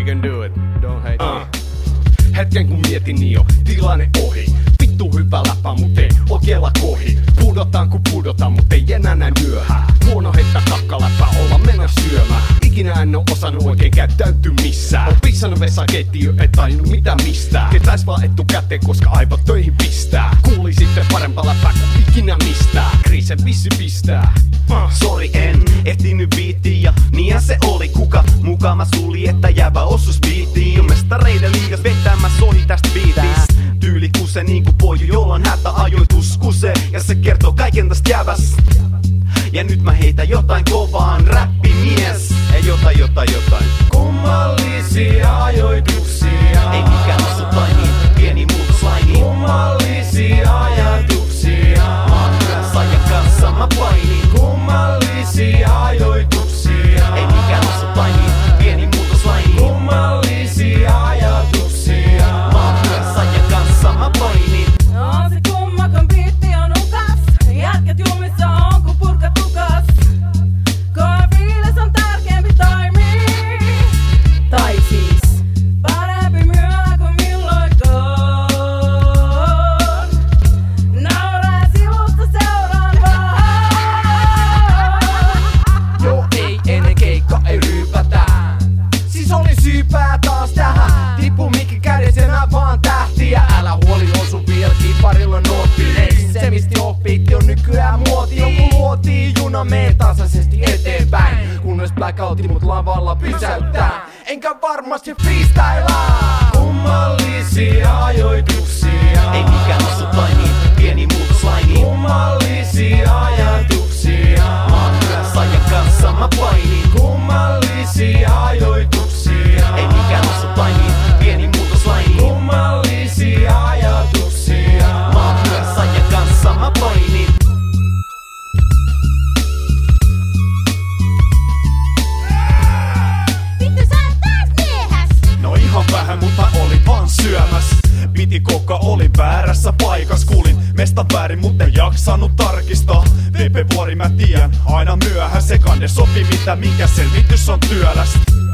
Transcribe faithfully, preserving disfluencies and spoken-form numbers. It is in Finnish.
can do it. Don't hate uh. me. Hetken kun mietin, niin jo tilanne ohi. Vittu hyvä läppä, mut ei oikeella kohi. Pudotan kun pudotan, mut ei enää näin myöhään. Huono heittää kakkaläppä, olla mennä syömään. Ikinä en oo osannut oikein käyttäytyä missään. On pissannut vessaan keittiö, et tajunnut mitä mistään. Ketäis vaan etukäteen, koska aivot töihin pistää. Kuuli sitten parempaa läppää kuin ikinä mistään. Kriisen vissi pistää. uh. Sori en ehtinyt biittiin ja niinhän se oli. Kuka mukaan mä suli, että jäävä osus biittiin. Mestareiden liigas vetämä sohi tästä biitistä. Tyyli kuse niinku poju, jolla on hätä ajoitus kuse. Ja se kertoo kaiken tästä jävästä. Ja nyt mä heitän jotain kovaan, räppimies. Ei jotain, jotain, jotain. Kummallisia ajoituksia. Ei mikään osu tainiin, pieni muutos lainiin. Kummallisia ajatuksia. Mä oon hyvä saajan kanssa, mä painin. Kummallisia ajoituksia. Ei mikään osu tainiin, pieni muutos lainiin. Kummallisia ajatuksia. Mä oon hyvä saajan kanssa, mä painin. On se kummakan biitti on ukas. Jätkät jumissa on ku purka tukas. Koe fiilis on tärkeämpi toimi. Tai siis parempi myöhä kuin milloinkaan. Nauraa sivusta seuraan vaan. Joo ei ennen keikka ei ryypätä. Siis oli syypää taas tähän. Tippu mikki kädessä enää vaan tähtiä. Älä huoli osu vieläkin parilla noottiin. Se mistä oppiitti on nykyään muoti. Joku luotiin juna mee tasaisesti eteenpäin. Kunnes blackoutti mut lavalla pysäyttää. Enkä varmasti freestylaa. Kummallisia ajoituksia. Ei mikään osu tainiin, pieni muutos lainiin. Kummallisia ajatuksia. Mä oon hyvä saajan kanssa, mä painin. Kummallisia ajoituksia. Ei mikään osu tainiin, pieni muutos lainiin. Kummallisia ajatuksia. Mä oon hyvä saajan kanssa, mä painin. Vittu sä oot taas miehäs. No ihan vähän, mutta olin vaan syömäs. Piti kokka, olin väärässä paikas. Kuulin mestan väärin, mutta en jaksanut tarkistaa. Vepe vuori mä tiedän, aina myöhään. Se kande sopi mitä, minkä selvitys on työlästä.